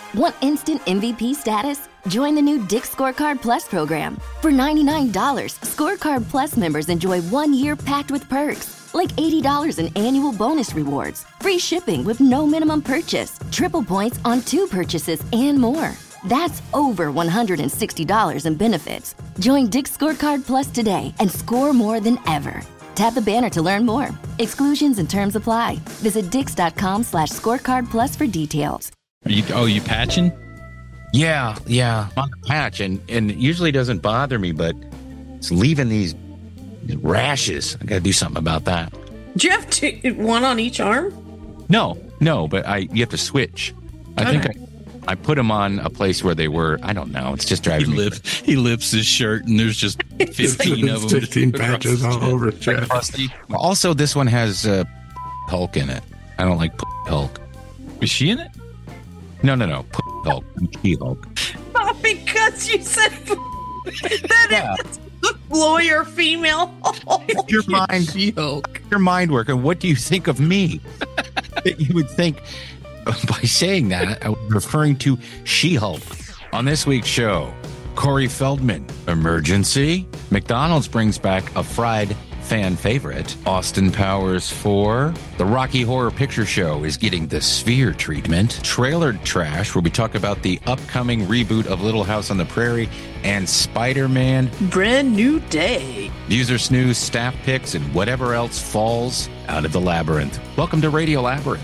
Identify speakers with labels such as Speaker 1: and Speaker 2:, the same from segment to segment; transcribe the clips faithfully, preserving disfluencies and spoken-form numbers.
Speaker 1: Want instant M V P status? Join the new Dick's Scorecard Plus program. For ninety-nine dollars, Scorecard Plus members enjoy one year packed with perks, like eighty dollars in annual bonus rewards, free shipping with no minimum purchase, triple points on two purchases, and more. That's over one hundred sixty dollars in benefits. Join Dick's Scorecard Plus today and score more than ever. Tap the banner to learn more. Exclusions and terms apply. Visit dix.com slash scorecard plus for details.
Speaker 2: Are you, oh, you patching?
Speaker 3: Yeah, yeah, on the patch, and, and it usually doesn't bother me, but it's leaving these rashes. I gotta do something about that.
Speaker 4: Do you have two, one on each arm?
Speaker 3: No, no, but I you have to switch. I
Speaker 4: Okay.
Speaker 3: think I, I put them on a place where they were. I don't know. It's just
Speaker 2: He,
Speaker 3: driving me.
Speaker 2: lifts, he lifts his shirt, and there's just fifteen of them.
Speaker 5: fifteen patches all over his chest.
Speaker 2: Rusty.
Speaker 3: Also, this one has uh, Hulk in it. I don't like Hulk.
Speaker 2: Is she in it?
Speaker 3: No, no, no. Hulk. She-Hulk.
Speaker 4: Oh, because you said that
Speaker 3: Yeah.
Speaker 4: it's lawyer female.
Speaker 3: Your mind,
Speaker 2: She-Hulk.
Speaker 3: your mind working. What do you think of me? You would think by saying that I was referring to She-Hulk. On this week's show, Corey Feldman, Emergency. McDonald's brings back a fried fan favorite. Austin Powers four. The Rocky Horror Picture Show is getting the Sphere treatment. Trailer Trash, where we talk about the upcoming reboot of Little House on the Prairie, and Spider-Man.
Speaker 4: Brand new day.
Speaker 3: User snooze, staff picks, and whatever else falls out of the labyrinth. Welcome to Radio Labyrinth.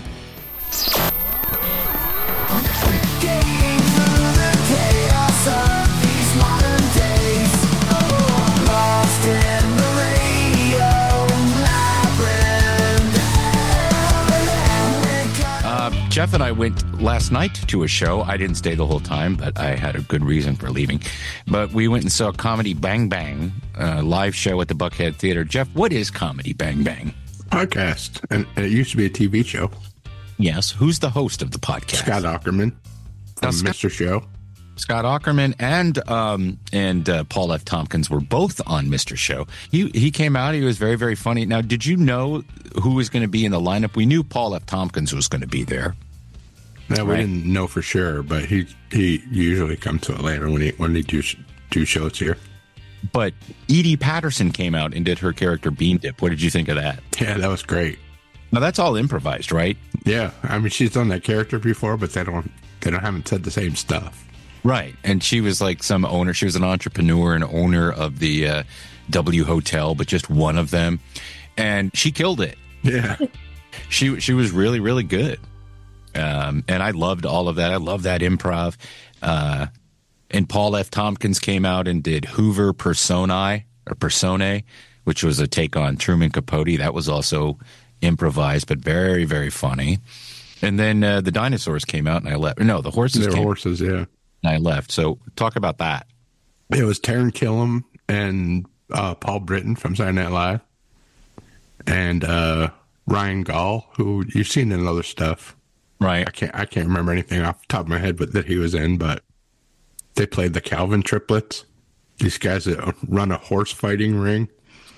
Speaker 3: Uh, Jeff and I went last night to a show. I didn't stay the whole time, but I had a good reason for leaving. But we went and saw Comedy Bang Bang, a live show at the Buckhead Theater. Jeff, what is Comedy Bang Bang?
Speaker 5: Podcast, and it used to be a T V show.
Speaker 3: Yes. Who's the host of the podcast?
Speaker 5: Scott Ackerman from
Speaker 3: Now, Scott-
Speaker 5: Mister Show.
Speaker 3: Scott Ackerman and um, and uh, Paul F. Tompkins were both on Mister Show. He he came out. He was very, very funny. Now, did you know who was going to be in the lineup? We knew Paul F. Tompkins was going to be there.
Speaker 5: Yeah, we
Speaker 3: Right.
Speaker 5: didn't know for sure, but he he usually comes to Atlanta when he when he do do shows here.
Speaker 3: But Edie Patterson came out and did her character Bean Dip. What did you think of that?
Speaker 5: Yeah, that was great.
Speaker 3: Now, that's all improvised, right?
Speaker 5: Yeah, I mean she's done that character before, but they don't they don't haven't said the same stuff.
Speaker 3: Right. And she was like some owner. She was an entrepreneur and owner of the uh, W Hotel, but just one of them. And she killed it.
Speaker 5: Yeah,
Speaker 3: She she was really, really good. Um, and I loved all of that. I love that improv. Uh, and Paul F. Tompkins came out and did Hoover Personae or Personae, which was a take on Truman Capote. That was also improvised, but very, very funny. And then uh, the dinosaurs came out and I left. No, the horses
Speaker 5: they're
Speaker 3: came
Speaker 5: horses. Yeah,
Speaker 3: and I left. So talk about that.
Speaker 5: it was Taron Killam and uh, Paul Britton from Saturday Night Live, and uh, Ryan Gall, who you've seen in other stuff.
Speaker 3: Right.
Speaker 5: I can't I can't remember anything off the top of my head, but that he was in. But they played the Calvin triplets. These guys that run a horse fighting ring.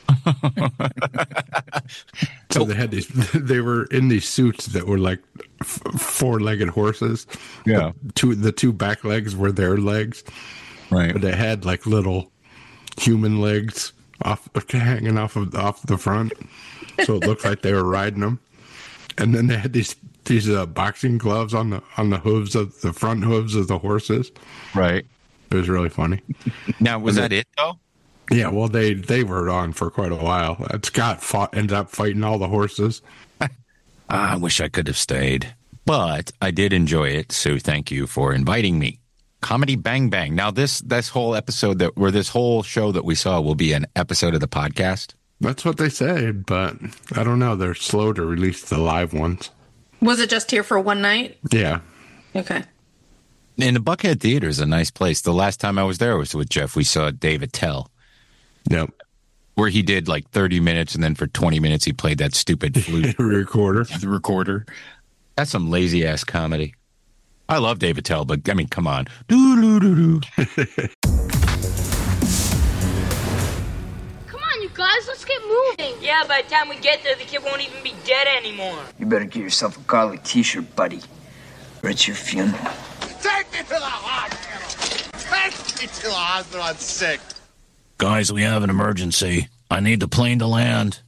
Speaker 5: So they had these. They were in these suits that were like f- four-legged horses.
Speaker 3: Yeah.
Speaker 5: The two the two back legs were their legs,
Speaker 3: Right.
Speaker 5: but they had like little human legs off hanging off of off the front, so it looked like they were riding them. And then they had these these uh, boxing gloves on the on the hooves of the front hooves of the horses.
Speaker 3: Right.
Speaker 5: It was really funny.
Speaker 3: Now, was that it, though?
Speaker 5: Yeah, well, they they were on for quite a while. Uh, Scott fought, ended up fighting all the horses.
Speaker 3: I wish I could have stayed, but I did enjoy it. So thank you for inviting me. Comedy Bang Bang. Now, this this whole episode that, or this whole show that we saw will be an episode of the podcast.
Speaker 5: That's what they say, but I don't know. They're slow to release the live ones.
Speaker 4: Was it just here for one night?
Speaker 5: Yeah.
Speaker 4: Okay.
Speaker 3: And the Buckhead Theater is a nice place. The last time I was there was with Jeff. We saw Dave Attell,
Speaker 5: Yep.
Speaker 3: where he did like thirty minutes, and then for twenty minutes he played that stupid flute.
Speaker 5: Recorder.
Speaker 2: The recorder.
Speaker 3: That's some lazy ass comedy. I love Dave Attell, but I mean, come on. Doo-doo-doo-doo.
Speaker 6: Come on, you guys, let's get moving.
Speaker 7: Yeah, by the time we get there, the kid won't even be dead anymore.
Speaker 8: You better get yourself a garlic t-shirt, buddy, or it's your funeral.
Speaker 9: Take
Speaker 8: me to the hospital. I'm sick.
Speaker 3: Guys, we have an emergency. I need the plane to land.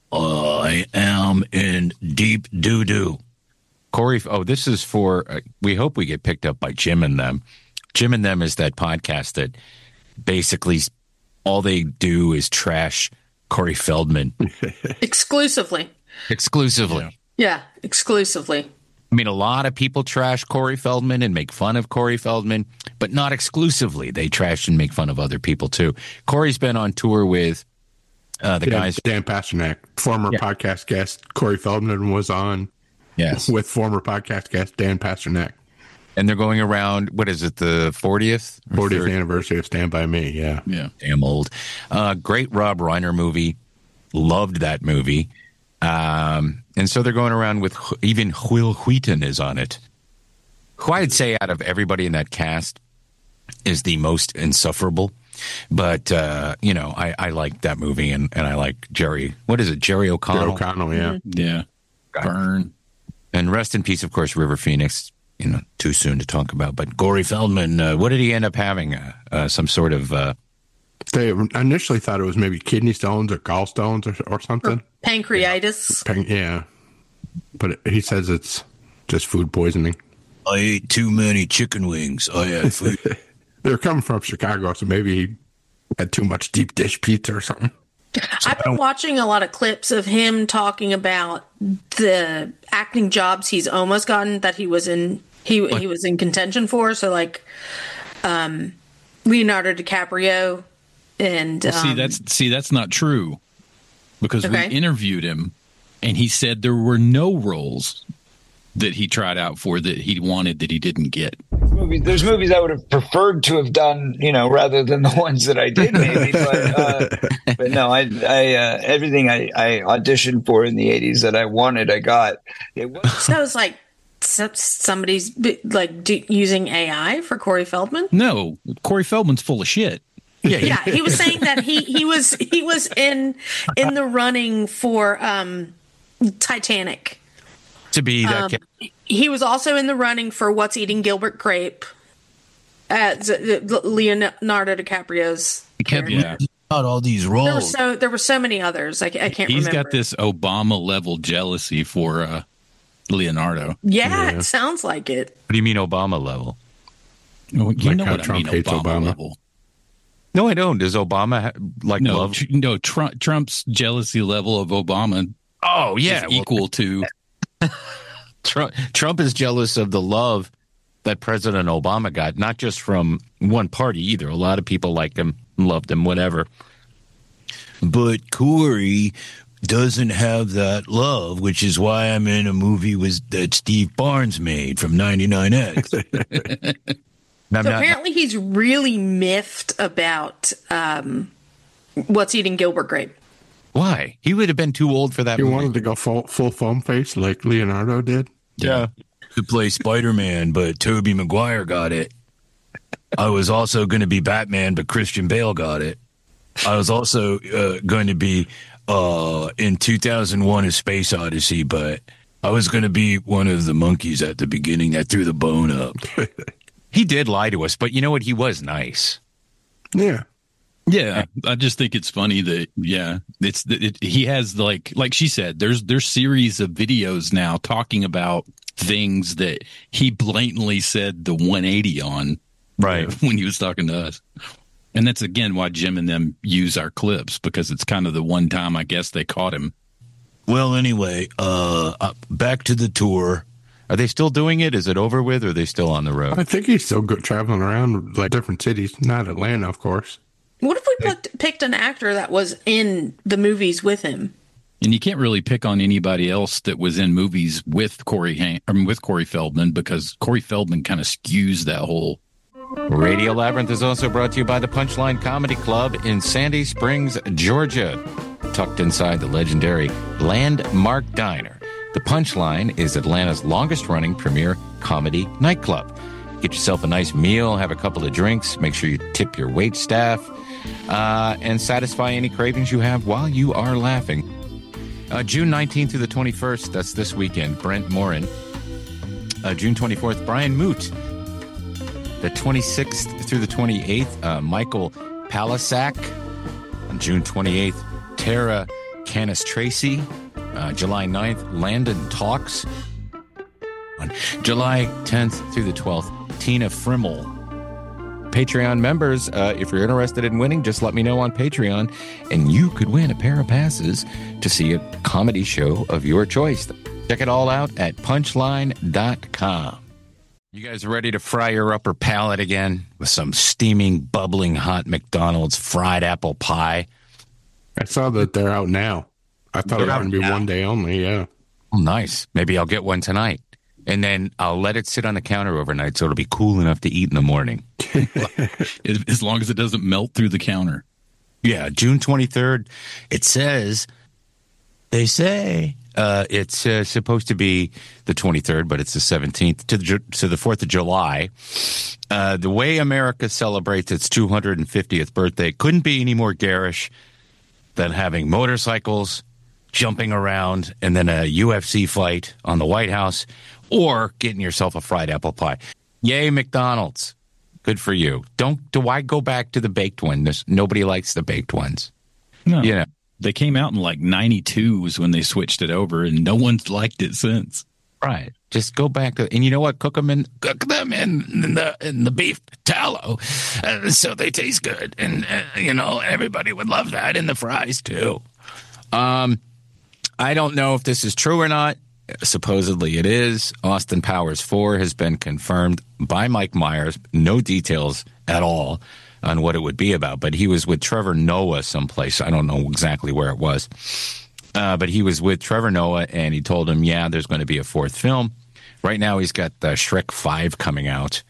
Speaker 3: I am in deep doo-doo. Corey, oh, this is for, uh, we hope we get picked up by Jim and Them. Jim and Them is that podcast that basically all they do is trash Corey Feldman.
Speaker 4: Exclusively.
Speaker 3: Exclusively.
Speaker 4: Yeah, exclusively.
Speaker 3: I mean, a lot of people trash Corey Feldman and make fun of Corey Feldman, but not exclusively. They trash and make fun of other people, too. Corey's been on tour with uh, the
Speaker 5: yeah,
Speaker 3: guys.
Speaker 5: Dan Pasternak, former yeah. podcast guest. Corey Feldman was on
Speaker 3: yes.
Speaker 5: with former podcast guest Dan Pasternak.
Speaker 3: And they're going around, what is it, the fortieth?
Speaker 5: fortieth anniversary of Stand By Me, yeah.
Speaker 3: Yeah. Damn old. Uh, great Rob Reiner movie. Loved that movie. Um, and so they're going around with, even Will Wheaton is on it. Who I'd say out of everybody in that cast is the most insufferable. But, uh, you know, I, I like that movie, and, and I like Jerry. What is it, Jerry O'Connell?
Speaker 5: Jerry O'Connell, yeah.
Speaker 2: Mm-hmm. Yeah. Burn.
Speaker 3: And rest in peace, of course, River Phoenix. You know, too soon to talk about. But Corey Feldman, uh, what did he end up having? Uh, uh, some sort of... Uh,
Speaker 5: They initially thought it was maybe kidney stones or gallstones or, or something. Or
Speaker 4: pancreatitis.
Speaker 5: Pan- yeah. But it, he says it's just food poisoning.
Speaker 3: I ate too many chicken wings. I had food.
Speaker 5: They're coming from Chicago, so maybe he had too much deep dish pizza or something.
Speaker 4: So I've been watching a lot of clips of him talking about the acting jobs he's almost gotten that he was in he what? he was in contention for. So like um, Leonardo DiCaprio and
Speaker 2: well, see
Speaker 4: um,
Speaker 2: that's see that's not true because
Speaker 4: okay.
Speaker 2: we interviewed him and he said there were no roles that he tried out for that he wanted that he didn't get.
Speaker 9: Movies, there's movies I would have preferred to have done, you know, rather than the ones that I did, maybe. But, uh, but no, I, I, uh, everything I, I auditioned for in the eighties that I wanted, I got. It was
Speaker 4: so it's like somebody's like do, using A I for Corey Feldman.
Speaker 2: No, Corey Feldman's full of shit.
Speaker 4: Yeah, yeah. He was saying that he he was he was in in the running for um, Titanic.
Speaker 3: To be that
Speaker 4: um,
Speaker 3: kid.
Speaker 4: He was also in the running for What's Eating Gilbert Grape. Uh, Leonardo DiCaprio's.
Speaker 3: He kept yeah. out all these roles.
Speaker 4: There were so there were so many others. I, I can't.
Speaker 2: He's
Speaker 4: remember.
Speaker 2: got this Obama level jealousy for uh, Leonardo.
Speaker 4: Yeah,
Speaker 3: yeah,
Speaker 4: it sounds like it.
Speaker 3: What do you mean Obama level?
Speaker 2: Oh, you
Speaker 5: like
Speaker 2: know what
Speaker 5: Trump
Speaker 2: I mean.
Speaker 5: hates
Speaker 2: Obama,
Speaker 5: Obama
Speaker 2: level.
Speaker 3: No, I don't. Does Obama ha- like
Speaker 2: no,
Speaker 3: love?
Speaker 2: Tr- no, Trump, Trump's jealousy level of Obama.
Speaker 3: Oh yeah,
Speaker 2: is equal well, to.
Speaker 3: Trump, Trump is jealous of the love that President Obama got, not just from one party either. A lot of people liked him, loved him, whatever. But Corey doesn't have that love, which is why I'm in a movie with that Steve Barnes made from ninety-nine X.
Speaker 4: So
Speaker 3: not,
Speaker 4: apparently he's really miffed about um, What's Eating Gilbert Grape.
Speaker 3: Why? He would have been too old for that
Speaker 5: He
Speaker 3: movie.
Speaker 5: wanted to go full, full foam face like Leonardo did.
Speaker 3: Yeah. To play Spider-Man, but Tobey Maguire got it. I was also going to be Batman, but Christian Bale got it. I was also uh, going to be uh, in two thousand one A Space Odyssey, but I was going to be one of the monkeys at the beginning that threw the bone up. He did lie to us, but you know what? He was nice.
Speaker 5: Yeah.
Speaker 2: Yeah, I just think it's funny that yeah, it's it, he has like like she said, there's there's series of videos now talking about things that he blatantly said the one eighty on,
Speaker 3: right,
Speaker 2: uh, when he was talking to us. And that's again why Jim and them use our clips, because it's kind of the one time I guess they caught him.
Speaker 3: Well, anyway, uh, uh back to the tour. Are they still doing it? Is it over with, or are they still on the road?
Speaker 5: I think he's still good traveling around like different cities, not Atlanta, of course.
Speaker 4: What if we picked, picked an actor that was in the movies with him?
Speaker 2: And you can't really pick on anybody else that was in movies with Corey Han- I mean, with Corey Feldman, because Corey Feldman kind of skews that whole.
Speaker 3: Radio Labyrinth is also brought to you by the Punchline Comedy Club in Sandy Springs, Georgia, tucked inside the legendary Landmark Diner. The Punchline is Atlanta's longest-running premier comedy nightclub. Get yourself a nice meal, have a couple of drinks, make sure you tip your wait staff, uh, and satisfy any cravings you have while you are laughing. Uh, June nineteenth through the twenty-first, that's this weekend, Brent Morin. Uh, June twenty-fourth, Brian Moot. The twenty-sixth through the twenty-eighth, uh, Michael Palasak. On June twenty-eighth, Tara Canis Tracy. Uh, July ninth, Landon Talks. On July tenth through the twelfth, Tina Frimmel. Patreon members, uh, if you're interested in winning, just let me know on Patreon, and you could win a pair of passes to see a comedy show of your choice. Check it all out at punchline dot com. You guys ready to fry your upper palate again with some steaming, bubbling hot McDonald's fried apple pie?
Speaker 5: I saw that they're out now. I thought
Speaker 3: They're
Speaker 5: it was
Speaker 3: out
Speaker 5: going to be
Speaker 3: now.
Speaker 5: one day only, yeah.
Speaker 3: Oh, nice. Maybe I'll get one tonight. And then I'll let it sit on the counter overnight so it'll be cool enough to eat in the morning.
Speaker 2: As long as it doesn't melt through the counter.
Speaker 3: Yeah, June twenty-third. It says, they say, uh, it's uh, supposed to be the twenty-third, but it's the seventeenth to the, Ju- to the fourth of July. Uh, the way America celebrates its two hundred fiftieth birthday couldn't be any more garish than having motorcycles, jumping around, and then a U F C fight on the White House, or getting yourself a fried apple pie. Yay, McDonald's. Good for you. Don't, do I go back to the baked one? There's, nobody likes the baked ones.
Speaker 2: No.
Speaker 3: You know,
Speaker 2: They came out in like ninety-two was when they switched it over, and no one's liked it since.
Speaker 3: right. Just go back to, and you know what? Cook them in, cook them in, in the, in the beef tallow. Uh, so they taste good. And, uh, you know, everybody would love that in the fries too. Um, I don't know if this is true or not. Supposedly it is. Austin Powers four has been confirmed by Mike Myers. No details at all on what it would be about, but he was with Trevor Noah someplace. I don't know exactly where it was. Uh, but he was with Trevor Noah, and he told him, yeah, there's going to be a fourth film. Right now he's got uh, Shrek five coming out.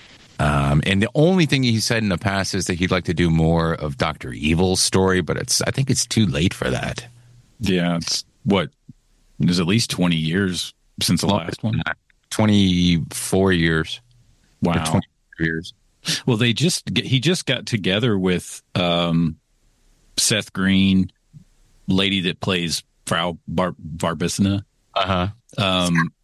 Speaker 3: Um, and the only thing he said in the past is that he'd like to do more of Doctor Evil's story, but it's I think it's too late for that.
Speaker 2: Yeah, it's what? There's at least twenty years since the last one.
Speaker 3: twenty-four years.
Speaker 2: Wow.
Speaker 3: Or twenty years.
Speaker 2: Well, they just he just got together with um, Seth Green, lady that plays Frau Bar- Barbissina,
Speaker 3: Uh-huh.
Speaker 2: um,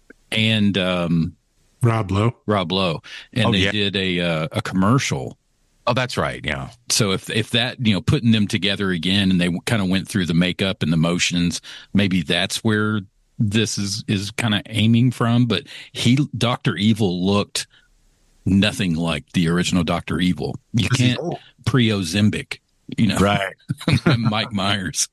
Speaker 2: and um,
Speaker 5: Rob Lowe.
Speaker 2: Rob Lowe, and
Speaker 3: Oh,
Speaker 2: they
Speaker 3: yeah.
Speaker 2: did a uh, a commercial.
Speaker 3: Oh, that's right. Yeah.
Speaker 2: So if if that, you know, putting them together again, and they kind of went through the makeup and the motions, maybe that's where this is is kind of aiming from. But he, Doctor Evil, looked nothing like the original Doctor Evil. You can't pre-Ozempic, you know,
Speaker 3: Right.
Speaker 2: Mike Myers.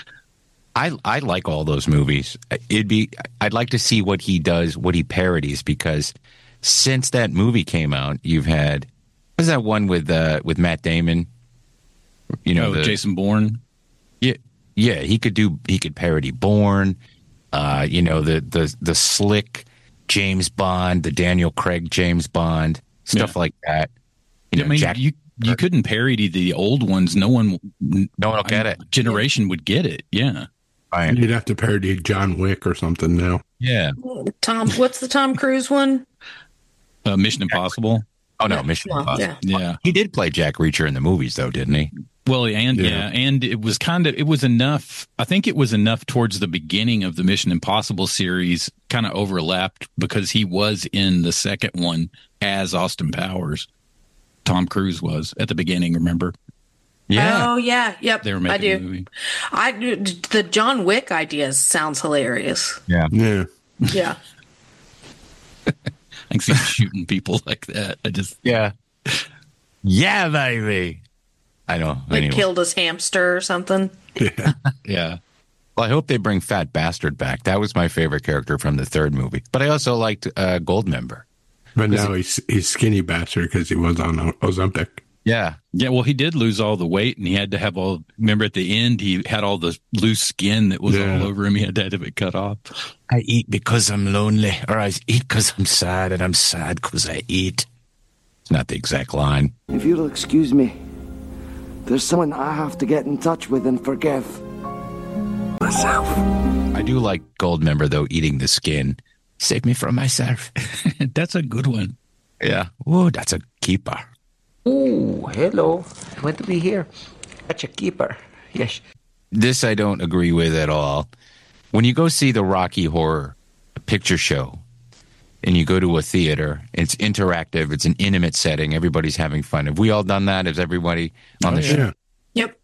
Speaker 3: I I like all those movies. It'd be I'd like to see what he does, what he parodies, because since that movie came out, you've had what was that one with uh, with Matt Damon? You know,
Speaker 2: Oh,
Speaker 3: the,
Speaker 2: Jason Bourne.
Speaker 3: Yeah, yeah. He could do. He could parody Bourne. Uh, you know, the the the slick James Bond, the Daniel Craig James Bond, stuff
Speaker 2: Yeah.
Speaker 3: like that. You know,
Speaker 2: I mean,
Speaker 3: Jack.
Speaker 2: you you couldn't parody the old ones. No one,
Speaker 3: no one will get it.
Speaker 2: Generation would get it. Yeah.
Speaker 3: Right.
Speaker 5: You'd have to parody John Wick or something now.
Speaker 3: Yeah.
Speaker 4: Tom, what's the Tom Cruise one?
Speaker 2: Uh, Mission Impossible.
Speaker 3: Oh no, Mission
Speaker 4: Well,
Speaker 3: Impossible.
Speaker 4: yeah.
Speaker 2: Yeah.
Speaker 3: He did play Jack Reacher in the movies, though, didn't he?
Speaker 2: Well, and yeah.
Speaker 5: Yeah.
Speaker 2: and it was kind of it was enough. I think it was enough towards the beginning of the Mission Impossible series, kind of overlapped because he was in the second one as Austin Powers. Tom Cruise was at the beginning. Remember,
Speaker 4: Oh yeah, yep.
Speaker 2: they were
Speaker 4: I
Speaker 2: making
Speaker 4: do.
Speaker 2: the movie.
Speaker 4: I do. The John Wick idea sounds hilarious.
Speaker 3: Yeah.
Speaker 5: Yeah.
Speaker 4: Yeah.
Speaker 2: I can see him shooting people like that. I just
Speaker 3: Yeah. Yeah, baby. I know.
Speaker 4: Like
Speaker 3: Anyway.
Speaker 4: killed his hamster or something.
Speaker 5: Yeah.
Speaker 2: yeah.
Speaker 3: Well, I hope they bring Fat Bastard back. That was my favorite character from the third movie. But I also liked uh, Goldmember.
Speaker 5: But now he's he's skinny bastard because he was on Ozempic.
Speaker 3: Yeah.
Speaker 2: Yeah, well, he did lose all the weight, and he had to have all. Remember, at the end, he had all the loose skin that was
Speaker 5: Yeah.
Speaker 2: all over him. He had to have it cut off.
Speaker 3: I eat because I'm lonely, or I eat because I'm sad, and I'm sad because I eat. It's not the exact line.
Speaker 10: If you'll excuse me, there's someone I have to get in touch with and forgive. Myself.
Speaker 3: I do like Goldmember, though, eating the skin. Save me from myself.
Speaker 2: That's a good one.
Speaker 3: Yeah. Oh, that's a keeper.
Speaker 11: Oh, hello. Glad to be here. That's a keeper. Yes.
Speaker 3: This I don't agree with at all. When you go see the Rocky Horror Picture Show, and you go to a theater, it's interactive, it's an intimate setting, everybody's having fun. Have we all done that? Is everybody on
Speaker 5: Oh,
Speaker 3: the show?
Speaker 5: yeah.
Speaker 4: Yep.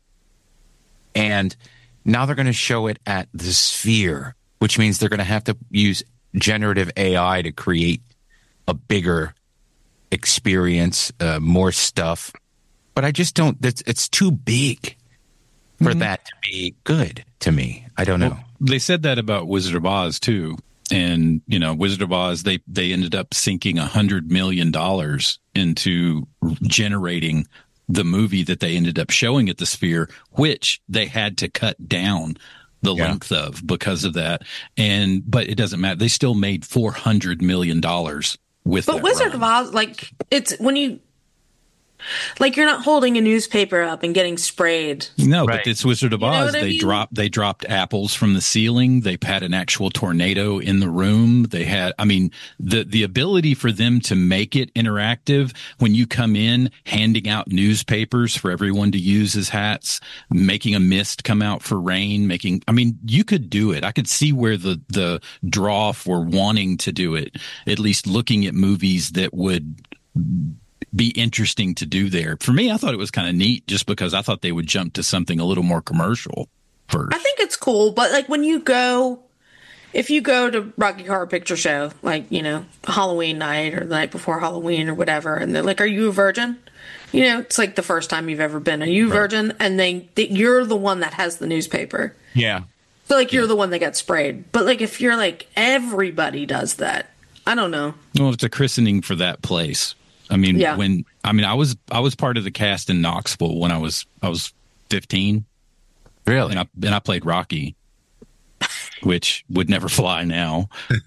Speaker 3: And now they're going to show it at the Sphere, which means they're going to have to use generative A I to create a bigger experience, uh, more stuff. But I just don't, it's, it's too big for
Speaker 2: Mm-hmm.
Speaker 3: that to be good to me. I don't know.
Speaker 2: Well, they said that about Wizard of Oz too. And, you know, Wizard of Oz, they, they ended up sinking a hundred million dollars into generating the movie that they ended up showing at the Sphere, which they had to cut down the
Speaker 3: Yeah.
Speaker 2: length of because of that. And, but it doesn't matter. They still made four hundred million dollars with
Speaker 4: But
Speaker 2: that
Speaker 4: Wizard
Speaker 2: run.
Speaker 4: of Oz, like, it's when you, like, you're not holding a newspaper up and getting sprayed.
Speaker 2: No,
Speaker 3: Right.
Speaker 2: but it's Wizard of
Speaker 4: You know
Speaker 2: Oz.
Speaker 4: what I
Speaker 2: They
Speaker 4: mean?
Speaker 2: dropped they dropped apples from the ceiling. They had an actual tornado in the room. They had, I mean, the the ability for them to make it interactive when you come in, handing out newspapers for everyone to use as hats, making a mist come out for rain, making. I mean, you could do it. I could see where the the draw for wanting to do it. At least looking at movies that would be interesting to do there. For me, I thought it was kind of neat just because I thought they would jump to something a little more commercial first.
Speaker 4: I think it's cool, but like when you go, if you go to Rocky Horror Picture Show, like, you know, Halloween night or the night before Halloween or whatever, and they're like, are you a virgin? You know, it's like the first time you've ever been. Are you a virgin? And they, they, you're the one that has the newspaper.
Speaker 3: Yeah.
Speaker 4: So like you're the one that got sprayed. But like if you're like everybody does that, I don't know.
Speaker 2: Well, it's a christening for that place. I mean,
Speaker 4: Yeah.
Speaker 2: when I mean, I was I was part of the cast in Knoxville when I was I was fifteen,
Speaker 3: Really?
Speaker 2: and I and I played Rocky, which would never fly now.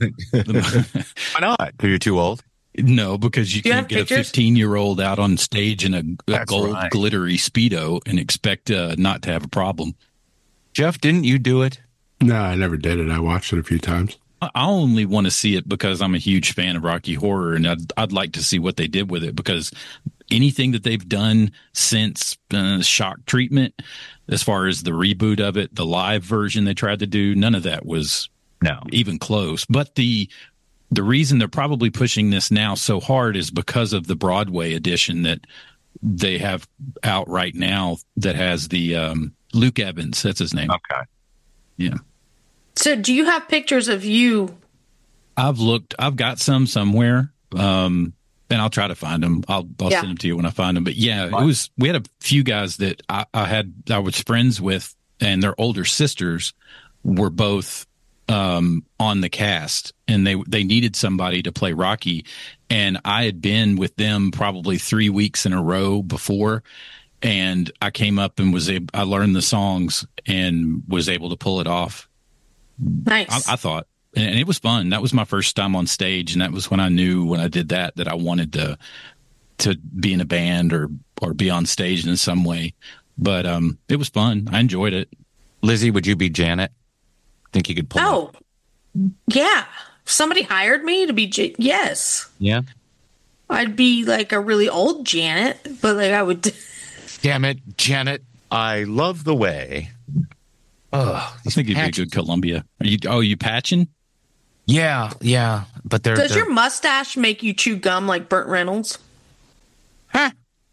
Speaker 3: Why not? You're too old.
Speaker 2: No, because you
Speaker 4: Do you
Speaker 2: can't
Speaker 4: have
Speaker 2: get a
Speaker 4: pictures?
Speaker 2: fifteen-year-old out on stage in a, a
Speaker 3: That's
Speaker 2: gold
Speaker 3: right.
Speaker 2: glittery Speedo and expect uh, not to have a problem.
Speaker 3: Jeff, didn't you do it?
Speaker 5: No, I never did it. I watched it a few times.
Speaker 2: I I only want to see it because I'm a huge fan of Rocky Horror, and I'd, I'd like to see what they did with it, because anything that they've done since uh, Shock Treatment, as far as the reboot of it, the live version they tried to do, none of that was
Speaker 3: No.
Speaker 2: even close. But the the reason they're probably pushing this now so hard is because of the Broadway edition that they have out right now that has the um, Luke Evans. That's his name.
Speaker 3: Okay.
Speaker 2: Yeah.
Speaker 4: So do you have pictures of you?
Speaker 2: I've looked. I've got some somewhere, um, and I'll try to find them. I'll I'll
Speaker 4: Yeah.
Speaker 2: send them to you when I find them. But yeah, it was. We had a few guys that I, I had. I was friends with, and their older sisters were both um, on the cast, and they they needed somebody to play Rocky, and I had been with them probably three weeks in a row before. And I came up and was able, I learned the songs and was able to pull it off.
Speaker 4: Nice.
Speaker 2: I, I thought, and it was fun. That was my first time on stage, and that was when I knew when I did that that I wanted to to be in a band or or be on stage in some way. But um, it was fun. I enjoyed it.
Speaker 3: Lizzie, would you be Janet? Think you could pull
Speaker 4: oh,
Speaker 3: off?
Speaker 4: yeah. If somebody hired me to be, J- yes.
Speaker 3: Yeah.
Speaker 4: I'd be like a really old Janet, but like I would.
Speaker 3: Damn it, Janet. I love the way. Oh,
Speaker 2: I think you'd be a good Columbia. Are you? Oh, you patching?
Speaker 3: Yeah, yeah. But they're.
Speaker 4: Does
Speaker 3: they're
Speaker 4: your mustache make you chew gum like Burt Reynolds?
Speaker 3: Ah,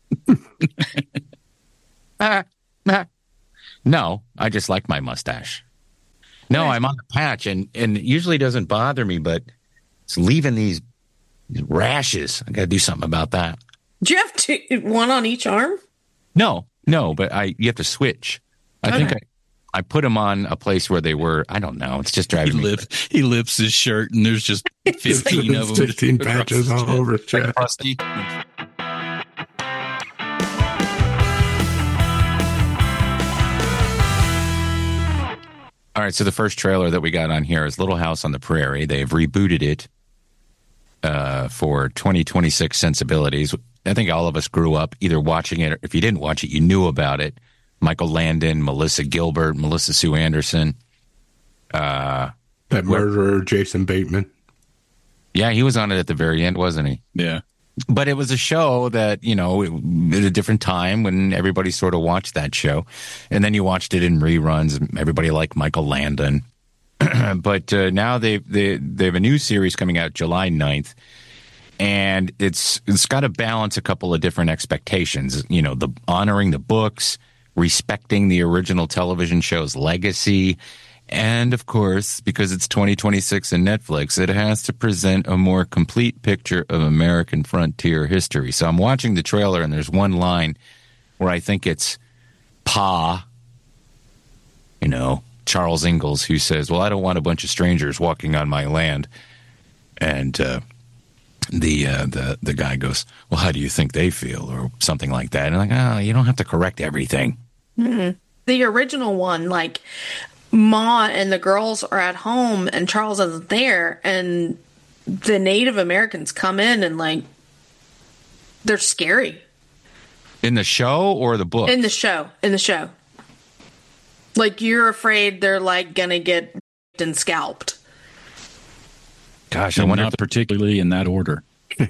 Speaker 3: ah. No, I just like my mustache. No, I'm on the patch, and, and it usually doesn't bother me, but it's leaving these, these rashes. I got to do something about that.
Speaker 4: Do you have two, one on each arm?
Speaker 3: No, no, but I you have to switch. I
Speaker 4: Okay.
Speaker 3: think I, I put them on a place where they were. I don't know. It's just
Speaker 2: He
Speaker 3: driving me.
Speaker 2: lifts he lifts his shirt, and there's just fifteen of them.
Speaker 5: fifteen patches all over his chest.
Speaker 3: Rusty. All right, so the first trailer that we got on here is Little House on the Prairie. They've rebooted it uh, for twenty twenty-six sensibilities. I think all of us grew up either watching it, or if you didn't watch it, you knew about it. Michael Landon, Melissa Gilbert, Melissa Sue Anderson. Uh,
Speaker 5: That murderer, Jason Bateman.
Speaker 3: yeah, he was on it at the very end, wasn't he?
Speaker 2: Yeah.
Speaker 3: But it was a show that, you know, it, at a different time when everybody sort of watched that show. And then you watched it in reruns. Everybody liked Michael Landon. but uh, now they they they have a new series coming out July ninth, and it's it's got to balance a couple of different expectations. You know, the honoring the books, respecting the original television show's legacy, and of course, because it's twenty twenty-six and Netflix, it has to present a more complete picture of American frontier history. So I'm watching the trailer, and there's one line where I think it's Pa, you know, Charles Ingalls, who says, well, I don't want a bunch of strangers walking on my land. And uh, the uh, the the guy goes, well, how do you think they feel? Or something like that. And I'm like, oh, you don't have to correct everything.
Speaker 4: Mm-hmm. The original one, like, Ma and the girls are at home and Charles isn't there, and the Native Americans come in and, like, they're scary.
Speaker 3: In the show or the book?
Speaker 4: In the show. In the show. Like, you're afraid they're, like, gonna get and scalped.
Speaker 3: Gosh, I
Speaker 2: and
Speaker 3: wonder
Speaker 2: not
Speaker 3: if
Speaker 2: particularly in that order.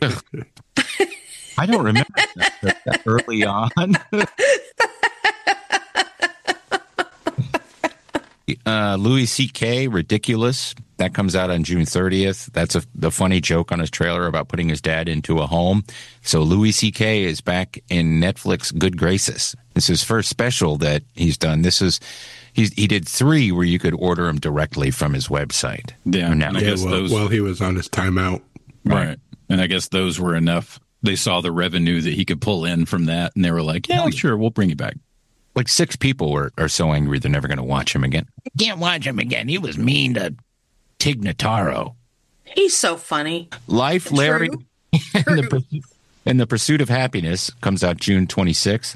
Speaker 3: I don't remember that, that early on. uh, Louis C K, Ridiculous. That comes out on June thirtieth. That's a the funny joke on his trailer about putting his dad into a home. So Louis C K is back in Netflix good graces. This is his first special that he's done. This is he's, he did three where you could order them directly from his website.
Speaker 2: Yeah,
Speaker 3: now,
Speaker 2: and I
Speaker 5: Yeah,
Speaker 2: guess
Speaker 5: well,
Speaker 2: those
Speaker 5: while he was on his timeout.
Speaker 2: right. And I guess those were enough. They saw the revenue that he could pull in from that, and they were like, "Yeah, sure, we'll bring you back."
Speaker 3: Like six people were are so angry they're never going to watch him again. Can't watch him again. He was mean to Tig Notaro.
Speaker 4: He's so funny.
Speaker 3: Life,
Speaker 4: True.
Speaker 3: Larry, and the, and the Pursuit of Happiness comes out June twenty-sixth.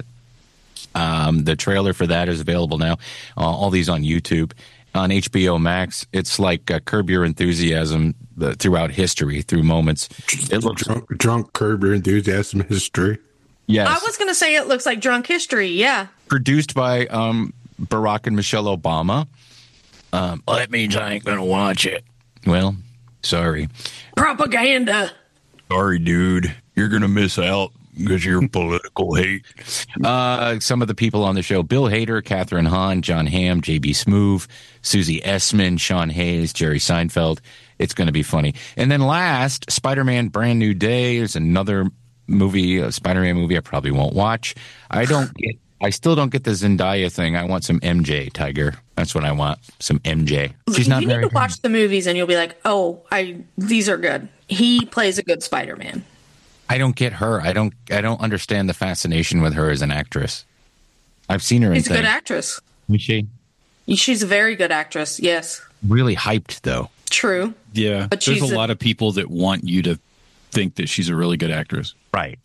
Speaker 3: Um, the trailer for that is available now. Uh, all these on YouTube. On H B O Max, it's like uh, Curb Your Enthusiasm the, throughout history, through moments. It looks
Speaker 5: drunk, drunk Curb Your Enthusiasm history.
Speaker 3: Yes.
Speaker 4: I was going to say it looks like drunk history. Yeah.
Speaker 3: Produced by um, Barack and Michelle Obama. Um, well, that means I ain't going to watch it. Well, sorry.
Speaker 4: Propaganda.
Speaker 3: Sorry, dude. You're going to miss out because you're political hate. Uh, some of the people on the show: Bill Hader, Catherine Hahn, John Hamm, J B Smoove, Susie Essman, Sean Hayes, Jerry Seinfeld. It's going to be funny. And then last, Spider-Man Brand New Day. There's another movie, a Spider-Man movie I probably won't watch. I don't get, I still don't get the Zendaya thing. I want some M J, Tiger. That's what I want. Some M J. She's not
Speaker 4: you
Speaker 3: very
Speaker 4: need to watch the movies and you'll be like, oh, I these are good. He plays a good Spider-Man.
Speaker 3: I don't get her. I don't. I don't understand the fascination with her as an actress. I've seen her in
Speaker 4: She's a
Speaker 3: things.
Speaker 4: good actress.
Speaker 3: Is she?
Speaker 4: She's a very good actress. Yes.
Speaker 3: Really hyped though.
Speaker 4: True.
Speaker 2: Yeah,
Speaker 4: But
Speaker 2: there's
Speaker 4: she's
Speaker 2: a
Speaker 4: a-
Speaker 2: lot of people that want you to think that she's a really good actress.
Speaker 3: Right.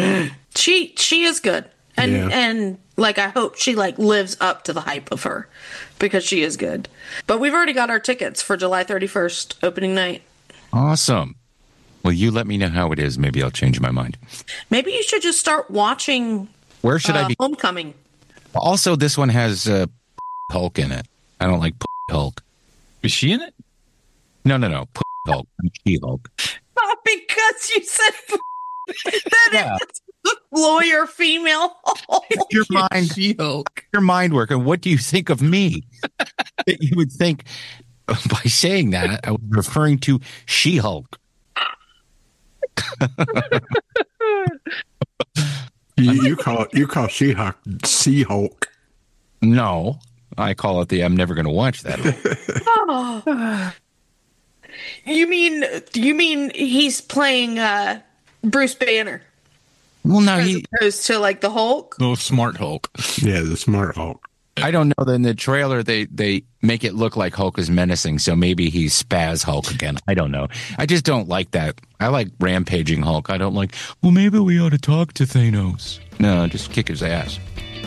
Speaker 4: She she is good. And
Speaker 5: Yeah.
Speaker 4: and like I hope she like lives up to the hype of her because she is good. But we've already got our tickets for July thirty-first opening night.
Speaker 3: Awesome. Well, you let me know how it is. Maybe I'll change my mind.
Speaker 4: Maybe you should just start watching
Speaker 3: Where should
Speaker 4: uh,
Speaker 3: I be?
Speaker 4: Homecoming.
Speaker 3: Also, this one has uh, Hulk in it. I don't like Hulk.
Speaker 2: Is she in it?
Speaker 3: No, no, no. Hulk. She-Hulk.
Speaker 4: Not because you said that
Speaker 3: Yeah.
Speaker 4: it's lawyer female.
Speaker 3: Your mind,
Speaker 2: She-Hulk.
Speaker 3: your mind work. And what do you think of me? That you would think by saying that I was referring to She-Hulk.
Speaker 5: You, you call you call She-Hulk Sea-Hulk.
Speaker 3: No, I call it the I'm never going to watch that.
Speaker 4: Oh. You mean you mean he's playing uh, Bruce Banner
Speaker 3: Well, no,
Speaker 4: as
Speaker 3: he.
Speaker 4: opposed to like the Hulk?
Speaker 2: Oh, smart Hulk.
Speaker 5: Yeah, the smart Hulk.
Speaker 3: I don't know. In the trailer, they they make it look like Hulk is menacing, so maybe he's Spaz Hulk again. I don't know. I just don't like that. I like rampaging Hulk. I don't like. Well, maybe we ought to talk to Thanos. No, just kick his ass.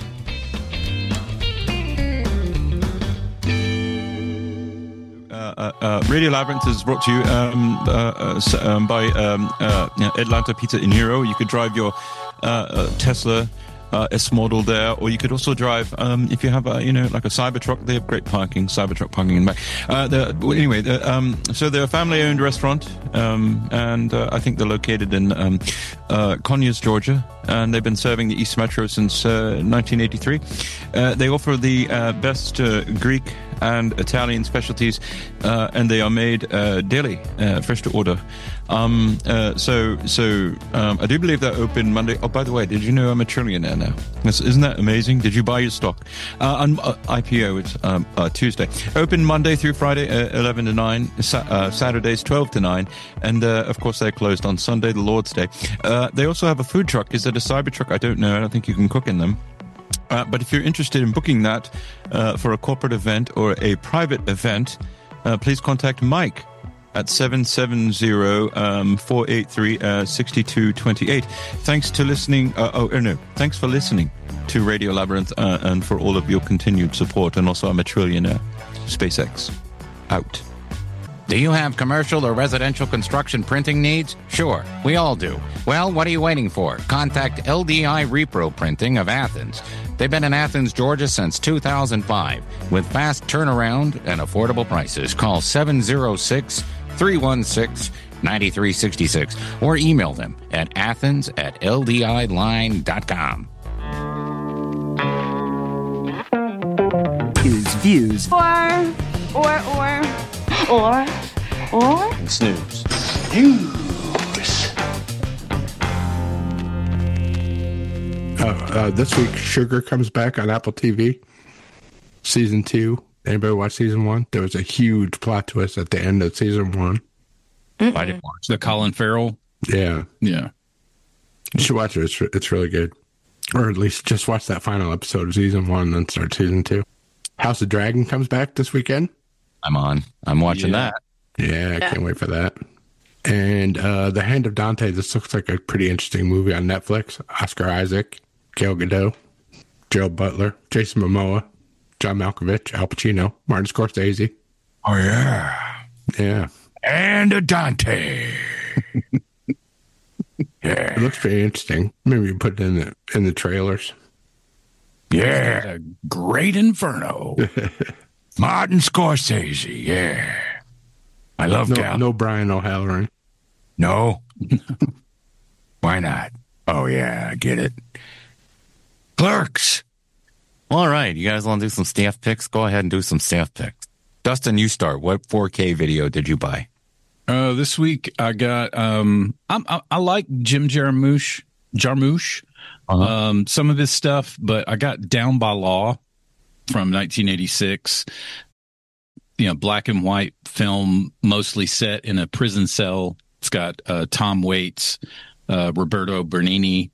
Speaker 12: Uh, uh, Radio Labyrinth is brought to you um, uh, uh, s- um, by um, uh, Atlanta Pizza in Hero. You could drive your uh, uh, Tesla uh, S model there, or you could also drive um, if you have a you know like a Cybertruck. They have great parking, Cybertruck parking in the back. Uh, the, well, anyway, the, um, so they're a family-owned restaurant, um, and uh, I think they're located in um, uh, Conyers, Georgia, and they've been serving the East Metro since uh, nineteen eighty-three. Uh, they offer the uh, best uh, Greek and Italian specialties, uh, and they are made uh, daily, uh, fresh to order. Um, uh, so, so um, I do believe they're open Monday. Oh, by the way, did you know I'm a trillionaire now? Isn't that amazing? Did you buy your stock? Uh, on uh, I P O, it's um, uh, Tuesday. Open Monday through Friday, uh, eleven to nine. Sa- uh, Saturdays, twelve to nine. And, uh, of course, they're closed on Sunday, the Lord's Day. Uh, they also have a food truck. Is it a Cybertruck? I don't know. I don't think you can cook in them. Uh, but if you're interested in booking that uh, for a corporate event or a private event, uh, please contact Mike at seven seven zero, four eight three, six two two eight. Thanks to listening. Uh, oh, no. Thanks for listening to Radio Labyrinth uh, and for all of your continued support. And also, I'm a trillionaire. SpaceX. Out.
Speaker 3: Do you have commercial or residential construction printing needs? Sure, we all do. Well, what are you waiting for? Contact L D I Repro Printing of Athens. They've been in Athens, Georgia since two thousand five. With fast turnaround and affordable prices, call seven zero six, three one six, nine three six six or email them at athens at l d i line dot com.
Speaker 13: Views, views.
Speaker 14: Or, or, or, or, or.
Speaker 13: And snooze.
Speaker 5: News. Uh, uh, this week, Sugar comes back on Apple T V. Season two. Anybody watch season one? There was a huge plot twist at the end of season one.
Speaker 2: Mm-hmm. I didn't watch the Colin Farrell.
Speaker 5: Yeah.
Speaker 2: Yeah.
Speaker 5: You should watch it. It's, it's really good. Or at least just watch that final episode of season one and then start season two. House of Dragon comes back this weekend.
Speaker 3: I'm on. I'm watching
Speaker 2: Yeah.
Speaker 3: that.
Speaker 5: Yeah, I can't wait for that. And uh, The Hand of Dante. This looks like a pretty interesting movie on Netflix. Oscar Isaac, Gal Gadot, Joe Butler, Jason Momoa, John Malkovich, Al Pacino, Martin Scorsese.
Speaker 3: Oh, yeah.
Speaker 5: Yeah.
Speaker 3: And a Dante.
Speaker 5: Yeah. It looks pretty interesting. Maybe you put it in the in the trailers.
Speaker 3: Yeah.
Speaker 2: A great inferno.
Speaker 3: Martin Scorsese, yeah. I love
Speaker 5: No,
Speaker 3: Gal.
Speaker 5: no Brian O'Halloran.
Speaker 3: No? Why not? Oh, yeah, I get it. Clerks. All right, you guys want to do some staff picks? Go ahead and do some staff picks. Dustin, you start. What four K video did you buy?
Speaker 2: Uh, this week I got um, I'm, I, I like Jim Jarmusch, Jarmusch,
Speaker 3: Uh-huh.
Speaker 2: um, some of his stuff, but I got Down by Law from nineteen eighty-six. You know, black and white film, mostly set in a prison cell. It's got uh, Tom Waits, uh, Roberto Bernini,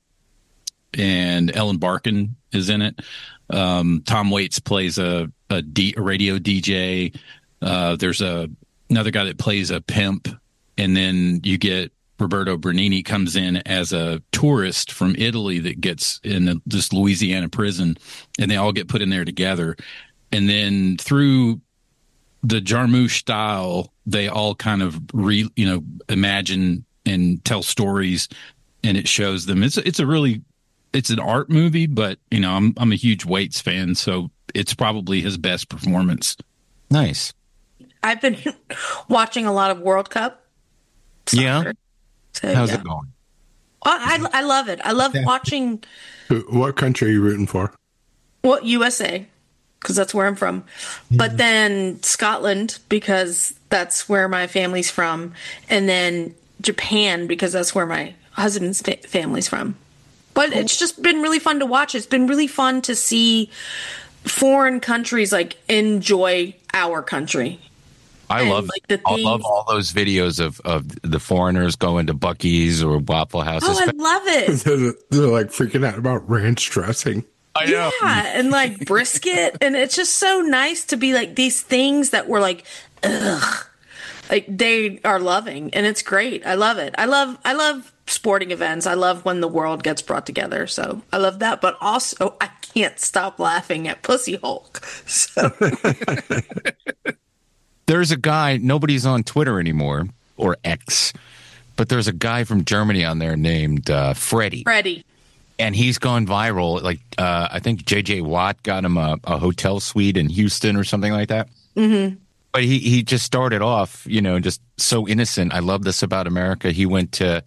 Speaker 2: and Ellen Barkin is in it. Um, Tom Waits plays a a, D, a radio D J. Uh, there's a another guy that plays a pimp, and then you get Roberto Bernini comes in as a tourist from Italy that gets in the, this Louisiana prison, and they all get put in there together. And then through the Jarmusch style, they all kind of re, you know, imagine and tell stories, and it shows them. It's it's a really it's an art movie, but you know, I'm I'm a huge Waits fan, so it's probably his best performance.
Speaker 3: Nice.
Speaker 4: I've been watching a lot of World Cup. Soccer.
Speaker 3: Yeah.
Speaker 4: So,
Speaker 3: How's
Speaker 4: yeah.
Speaker 3: it going?
Speaker 4: I, I I love it. I love watching.
Speaker 5: What country are you rooting for?
Speaker 4: Well, U S A, because that's where I'm from. But then Scotland, because that's where my family's from. And then Japan, because that's where my husband's fa- family's from. But it's just been really fun to watch. It's been really fun to see foreign countries like enjoy our country.
Speaker 3: I
Speaker 4: And,
Speaker 3: love
Speaker 4: like, the
Speaker 3: I
Speaker 4: things-
Speaker 3: love all those videos of, of the foreigners going to Buc-ee's or Waffle House.
Speaker 4: Oh, I love it.
Speaker 5: they're, they're like freaking out about ranch dressing.
Speaker 3: I know.
Speaker 4: Yeah, and like brisket, and it's just so nice to be like these things that were like, ugh, like they are loving, and it's great. I love it. I love, I love sporting events. I love when the world gets brought together. So I love that, but also I can't stop laughing at Pussy Hulk. So
Speaker 3: There's a guy, nobody's on Twitter anymore, or X, but there's a guy from Germany on there named uh, Freddie.
Speaker 4: Freddie.
Speaker 3: And he's gone viral. Like, uh, I think J J Watt got him a, a hotel suite in Houston or something like that.
Speaker 4: Mm-hmm.
Speaker 3: But he, he just started off, you know, just so innocent. I love this about America. He went to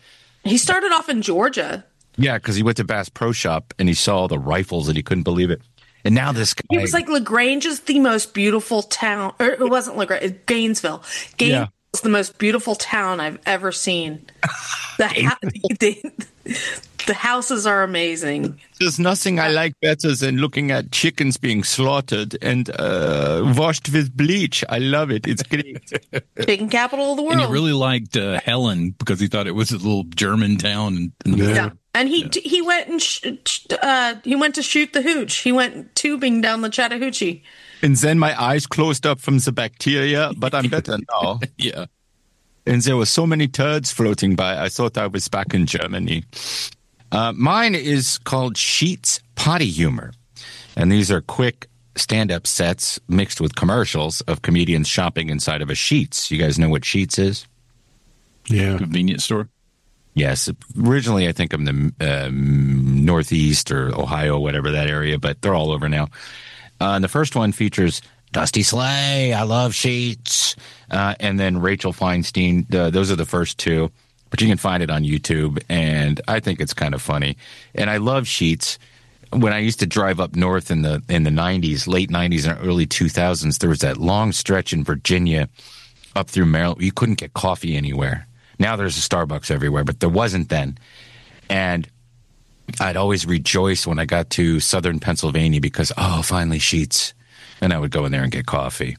Speaker 4: He started off in Georgia.
Speaker 3: Yeah, because he went to Bass Pro Shop and he saw the rifles and he couldn't believe it. And now this guy.
Speaker 4: It was like LaGrange is the most beautiful town. Or it wasn't LaGrange, it's Gainesville. Gainesville
Speaker 3: Yeah.
Speaker 4: is the most beautiful town I've ever seen. The, ha- the, the houses are amazing.
Speaker 3: There's nothing I like better than looking at chickens being slaughtered and uh, washed with bleach. I love it. It's great.
Speaker 4: Chicken capital of the world.
Speaker 2: And he really liked uh, Helen because he thought it was a little German town. And, and
Speaker 4: Yeah. And he yeah. he went and sh- uh, he went to shoot the hooch. He went tubing down the Chattahoochee.
Speaker 3: And then my eyes closed up from the bacteria, but I'm better now.
Speaker 2: Yeah.
Speaker 3: And there were so many turds floating by, I thought I was back in Germany. Uh, mine is called Sheets Potty Humor. And these are quick stand-up sets mixed with commercials of comedians shopping inside of a Sheets. You guys know what Sheets is?
Speaker 5: Yeah.
Speaker 2: Convenience store?
Speaker 3: Yes. Originally, I think I'm the um, Northeast or Ohio, whatever that area, but they're all over now. Uh, and the first one features Dusty Slay, I love Sheets, uh, and then Rachel Feinstein. Uh, those are the first two, but you can find it on YouTube, and I think it's kind of funny. And I love Sheets. When I used to drive up north in the in the nineties, late nineties and early two thousands, there was that long stretch in Virginia up through Maryland. You couldn't get coffee anywhere. Now there's a Starbucks everywhere, but there wasn't then. And I'd always rejoice when I got to southern Pennsylvania because, oh, finally Sheets. And I would go in there and get coffee.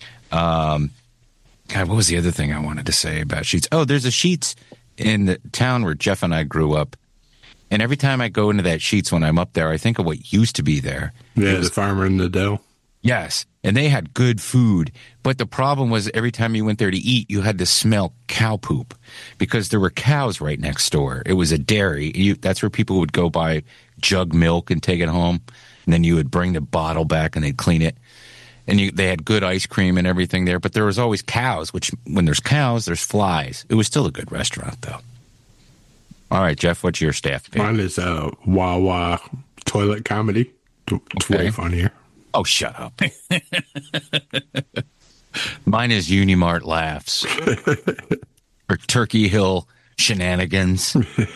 Speaker 3: Um, God, what was the other thing I wanted to say about Sheets? Oh, there's a Sheets in the town where Jeff and I grew up. And every time I go into that Sheets when I'm up there, I think of what used to be there.
Speaker 5: Yeah,
Speaker 3: was,
Speaker 5: the farmer in the dough.
Speaker 3: Yes. And they had good food. But the problem was every time you went there to eat, you had to smell cow poop because there were cows right next door. It was a dairy. You, that's where people would go buy jug milk and take it home. And then you would bring the bottle back and they'd clean it. And you, they had good ice cream and everything there. But there was always cows, which when there's cows, there's flies. It was still a good restaurant, though. All right, Jeff, what's your staff pick?
Speaker 5: Mine is uh, Wawa toilet comedy. It's
Speaker 3: Okay.
Speaker 5: way funnier.
Speaker 3: Oh, shut up. Mine is Unimart Laughs. Or Turkey Hill Shenanigans.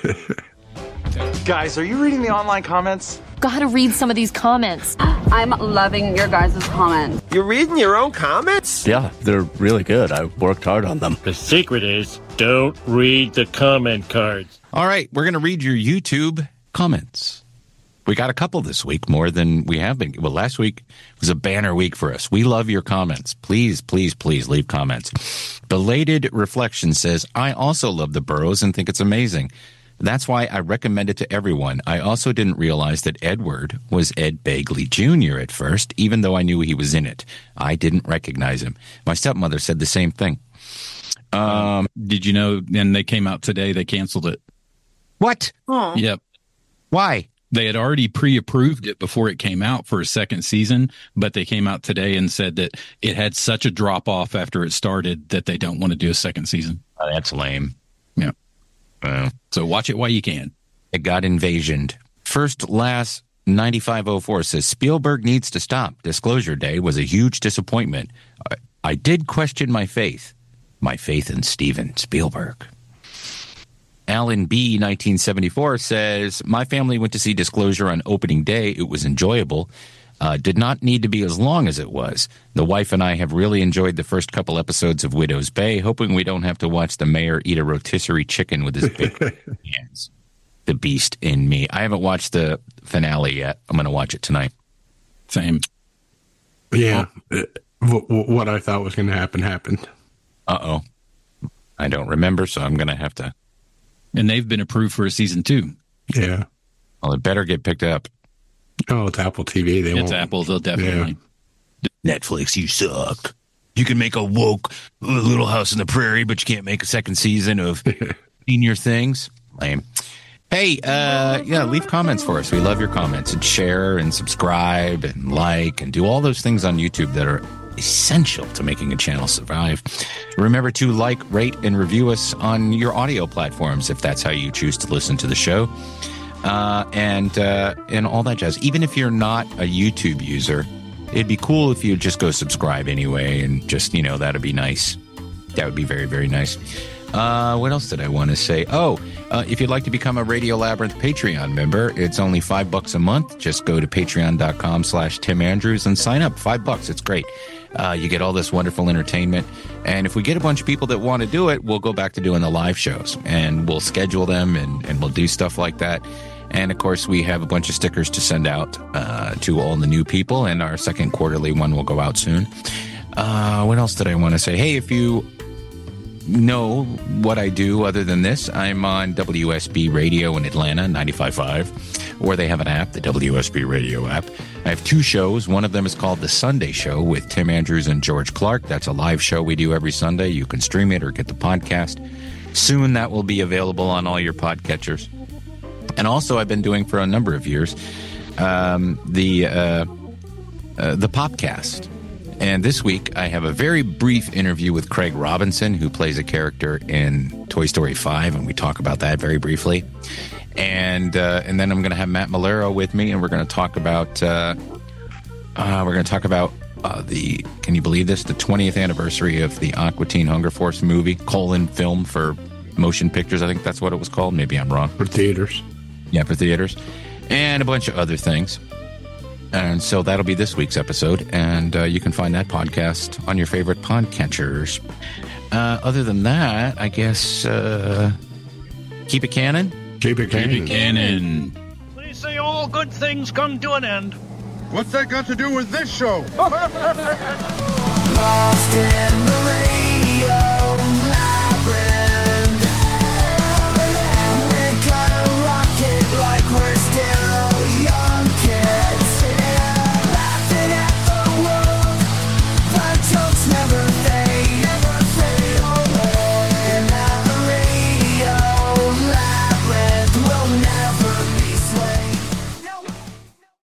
Speaker 13: Guys, are you reading the online comments?
Speaker 15: Gotta read some of these comments.
Speaker 16: I'm loving your guys' comments.
Speaker 17: You're reading your own comments?
Speaker 18: Yeah, they're really good. I worked hard on them.
Speaker 19: The secret is don't read the comment cards.
Speaker 3: All right, we're going to read your YouTube comments. We got a couple this week, more than we have been. Well, last week was a banner week for us. We love your comments. Please, please, please leave comments. Belated Reflection says, I also love the Burrows and think it's amazing. That's why I recommend it to everyone. I also didn't realize that Edward was Ed Begley Junior at first, even though I knew he was in it. I didn't recognize him. My stepmother said the same thing.
Speaker 2: Um, Did you know, and they came out today, they canceled it.
Speaker 3: What?
Speaker 4: Oh.
Speaker 2: Yep.
Speaker 3: Why?
Speaker 2: They had already pre-approved it before it came out for a second season, but they came out today and said that it had such a drop-off after it started that they don't want to do a second season.
Speaker 3: Oh, that's lame.
Speaker 2: Yeah.
Speaker 3: Well,
Speaker 2: so watch it while you can.
Speaker 3: It got invasioned. First Last ninety-five oh four says, Spielberg needs to stop. Disclosure Day was a huge disappointment. I, I did question my faith. My faith in Steven Spielberg. Alan B. nineteen seventy-four says, my family went to see Disclosure on opening day. It was enjoyable. Uh, did not need to be as long as it was. The wife and I have really enjoyed the first couple episodes of Widow's Bay, hoping we don't have to watch the mayor eat a rotisserie chicken with his big hands. The beast in me. I haven't watched the finale yet. I'm going to watch it tonight.
Speaker 2: Same.
Speaker 5: Yeah. Oh. W- w- what I thought was going to happen happened.
Speaker 3: Uh-oh. I don't remember, so I'm going to have to.
Speaker 2: And they've been approved for a season two.
Speaker 5: Yeah.
Speaker 3: Well, it better get picked up.
Speaker 5: Oh, it's Apple T V. They
Speaker 2: it's
Speaker 5: won't.
Speaker 2: Apple. They'll definitely.
Speaker 3: Yeah. Netflix, you suck. You can make a woke Little House in the Prairie, but you can't make a second season of Senior Things. Lame. Hey, uh, yeah, leave comments for us. We love your comments, and share and subscribe and like and do all those things on YouTube that are essential to making a channel survive. Remember to like, rate, and review us on your audio platforms if that's how you choose to listen to the show. Uh, and uh, and all that jazz. Even if you're not a YouTube user, it'd be cool if you'd just go subscribe anyway, and just, you know, that'd be nice. That would be very, very nice. Uh, what else did I want to say? Oh, uh, if you'd like to become a Radio Labyrinth Patreon member, it's only five bucks a month. Just go to patreon.com slash Tim Andrews and sign up. Five bucks. It's great. Uh, you get all this wonderful entertainment. And if we get a bunch of people that want to do it, we'll go back to doing the live shows and we'll schedule them and, and we'll do stuff like that. And of course, we have a bunch of stickers to send out uh, to all the new people. And our second quarterly one will go out soon. Uh, what else did I want to say? Hey, if you know what I do other than this, I'm on W S B Radio in Atlanta, ninety-five point five, or they have an app, the W S B Radio app. I have two shows. One of them is called The Sunday Show with Tim Andrews and George Clark. That's a live show we do every Sunday. You can stream it or get the podcast. Soon that will be available on all your podcatchers. And also I've been doing for a number of years um, the uh, uh, the Popcast. And this week, I have a very brief interview with Craig Robinson, who plays a character in Toy Story five, and we talk about that very briefly. And uh, and then I'm going to have Matt Malero with me, and we're going to talk about uh, uh, we're going to talk about uh, the can you believe this the twentieth anniversary of the Aqua Teen Hunger Force movie colon film for motion pictures. I think that's what it was called. Maybe I'm wrong.
Speaker 5: For theaters.
Speaker 3: Yeah, for theaters, and a bunch of other things. And so that'll be this week's episode, and uh, you can find that podcast on your favorite podcatchers. Uh, other than that, I guess uh, keep it canon.
Speaker 5: Keep it canon.
Speaker 2: Keep it canon.
Speaker 19: They say all good things come to an end.
Speaker 8: What's that got to do with this show?
Speaker 10: Lost in the